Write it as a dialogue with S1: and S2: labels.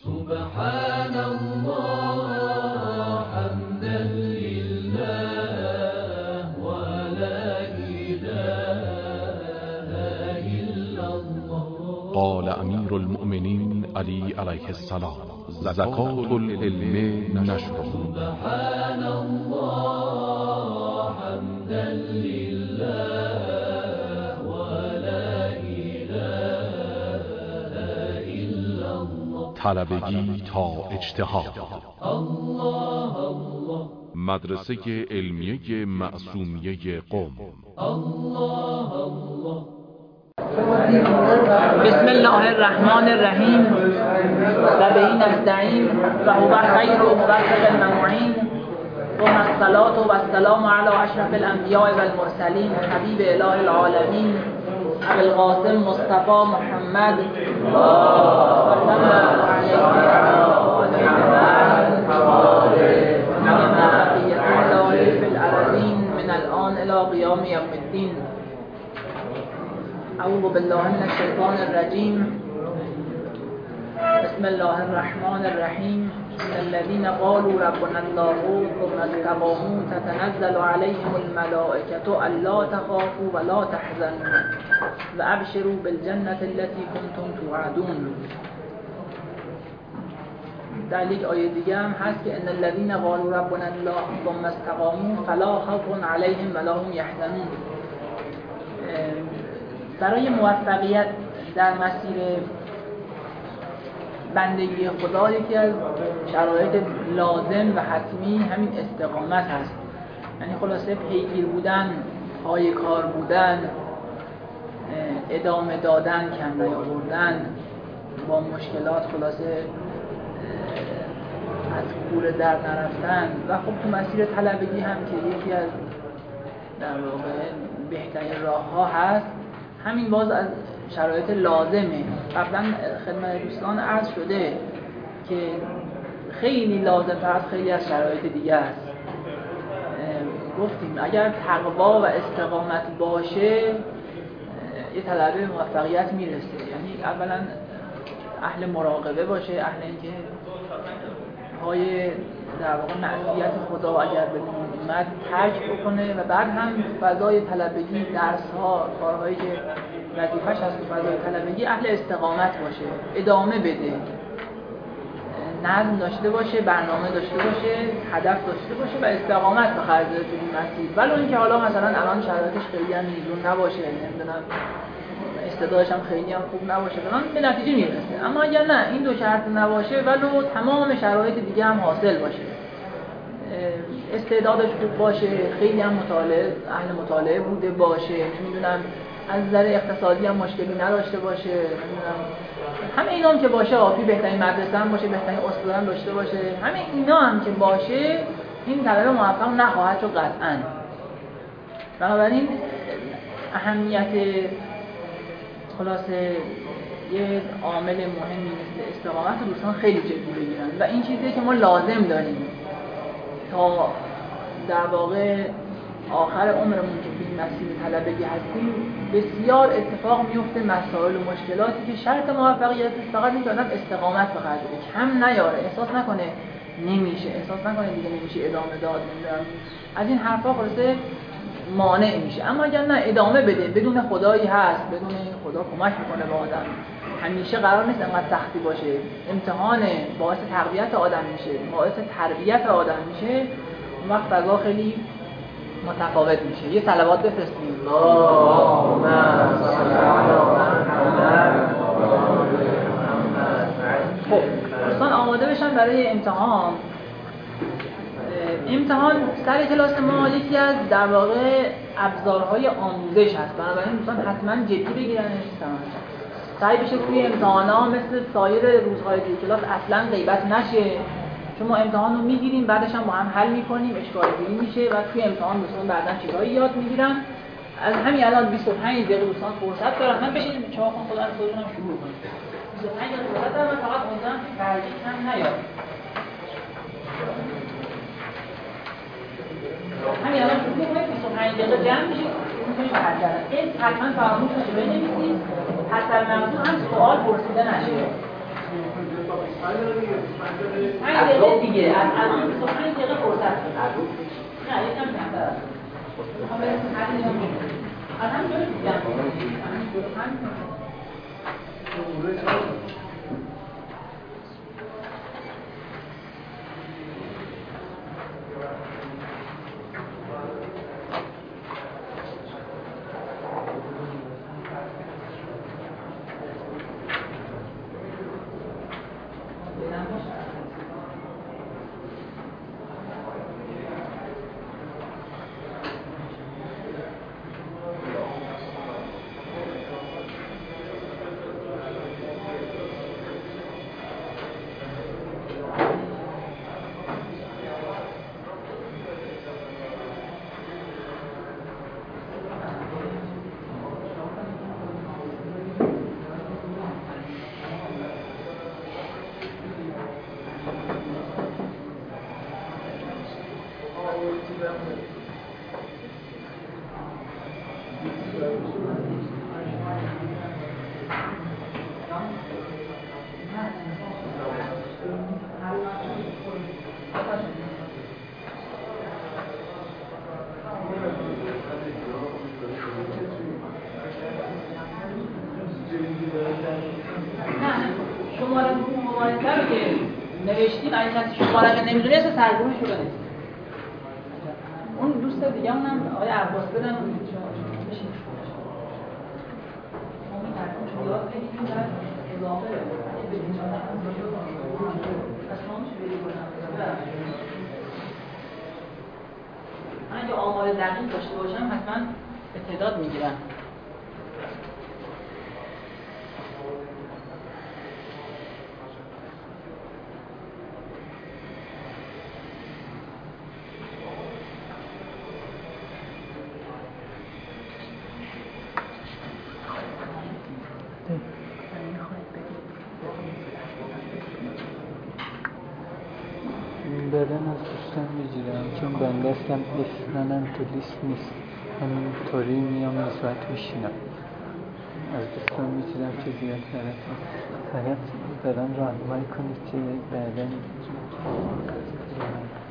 S1: سبحان الله حمدا لله ولا إله إلا الله.
S2: قال امیر المؤمنین علی علیه السلام: زکات العلم نشر.
S1: سبحان الله حمدا لله ولا إله إلا الله.
S2: طلبگی تا اجتهاد.
S1: الله الله.
S2: مدرسه علمیه معصومیه قم.
S1: الله الله.
S3: بسم الله الرحمن الرحیم و به این نستعین و هو خیر و موفق المعین ثم الصلاة و السلام علی اشرف الانبیاء و المرسلین حبیب اله العالمین ابی القاسم مصطفی محمد صلی الله علیه و آله فی الارضین من الان الی قیام یوم الدین. اعوذ بالله من الشیطان الرجیم. بسم الله الرحمن الرحیم. الذين قالوا ربنا الله ثم استقاموا تتنزل عليهم الملائكة ألا تخافوا ولا تحزنوا وأبشروا بالجنة التي كنتم توعدون. در یک آیه دیگه هم هست که ان الذين قالوا ربنا الله ثم استقاموا فلا خوف عليهم ولا هم يحزنون. برای موفقیت در مسیر بندگی خدا یکی از شرایط لازم و حتمی همین استقامت هست. یعنی خلاصه پیگیر بودن، پای کار بودن، ادامه دادن، کم نیاوردن، با مشکلات خلاصه از کوره در نرفتن و خب تو مسیر طلبگی هم که یکی از در واقع بهترین راه‌ها هست، همین باز از شرایط لازمه. قبلا خدمت دوستان عرض شده که خیلی لازم تر از خیلی از شرایط دیگه است. گفتیم اگر تقوا و استقامت باشه یه طلبه موفقیت میرسه. یعنی اولا اهل مراقبه باشه، اهل اینکه پای در واقع معصیت خدا اگر به اومد ترک بکنه و بعد هم فضای طلبگی، درس‌ها، کارهایی که وظیفه‌ش هست تو فضای طلبگی اهل استقامت باشه، ادامه بده، نظم داشته باشه، برنامه داشته باشه، هدف داشته باشه و استقامت به خرج بده تو این مسیر. ولو اینکه حالا مثلا الان شرایطش خیلی هم میزون نباشه، نمیدونم استعدادش هم خیلی هم خوب نباشه، فلان به نتیجه میرسه. اما اگر نه این دو شرط نباشه ولو تمام شرایط دیگه هم حاصل باشه، استعدادش خوب باشه، خیلی هم اهل مطالعه بوده باشه، نمیدونم از نظر اقتصادی هم مشکلی نداشته باشه، نمیدونم همه اینا هم که باشه، عافی بهترین مدرسه هم باشه، بهترین استاد هم داشته باشه، همه اینا هم که باشه، این طلبه موفق نخواهد شد قطعاً. بنابراین اهمیت خلاصه یه عامل مهمی مثل استقامت رو دوستان خیلی جدی بگیرن و این چیزیه که ما لازم داریم تا در واقع آخر عمرمون که این مسیر طلبگی هستیم بسیار اتفاق میفته مسائل و مشکلاتی که شرط موفقیت فقط این که آدم استقامت به خرج بده، کم نیاره، احساس نکنه نمیشه، احساس نکنه دیگه نمیشه ادامه داد، نمیدونم از این حرفا خلاصه مانع میشه. اما اگر نه ادامه بده، بدون خدایی هست، بدون خدا کمک میکنه به آدم، همیشه قرار نیست انقدر سختی باشه، امتحان باعث تقویت آدم میشه، باعث تربیت آدم میشه، اون وقت فضا خیلی متفاوت میشه. یه صلوات بفرستیم. اللهم صل علی محمد. خب دوستان آماده بشن برای امتحان. امتحان سر کلاس ما یکی از در واقع ابزارهای آموزش هست، بنابراین دوستان حتما جدی بگیرنش. سعی بشه توی امتحان‌ها مثل سایر روزهای توی کلاس اصلا غیبت نشه، چون ما امتحان رو میگیریم بعدش هم با هم حل میکنیم، اشکال گیری میشه و توی امتحان دوستان بعداً چیزایی یاد میگیرن. از همین الان 25 دقیقه دوستان فرصت دارن، من بشینید چهار خون خودم هم شروع کنیم. 25 دقیقه فرصت دارم، من فقط امیدوارم که فرضی کم نیاد. همین الان شروع کنید، 25 دقیقه جمع میشید، میتونید حل کردن. این حتما فراموش نشه بنویسید، حتی الموضوع هم سوال پرسیده نشه. 5 دقیقه دیگه از 25 دقیقه فرصت داریم. نه یکم کمتر است. میخوام برسیم هر جایی از همین جایی دیگه شماره رو که نوشتیم اگه کسی شماره رو نمیدونه اصلا سرگروش رو بنویسید. اون دوست دیگه اونم آقای عباس بدن بشین. اون ترکم یاد بگیریم در اضافه من اگه آمار دقیق داشته باشم حتما به تعداد میگیرم.
S4: بعدن از دوستان میگیرم چون بنده هستم اسمنم تو لیست نیست، همینطوری میام نسبت میشینم. از دوستان میگیرم که بیاد براتون فقط دارم راهنمایی کنید که بعدن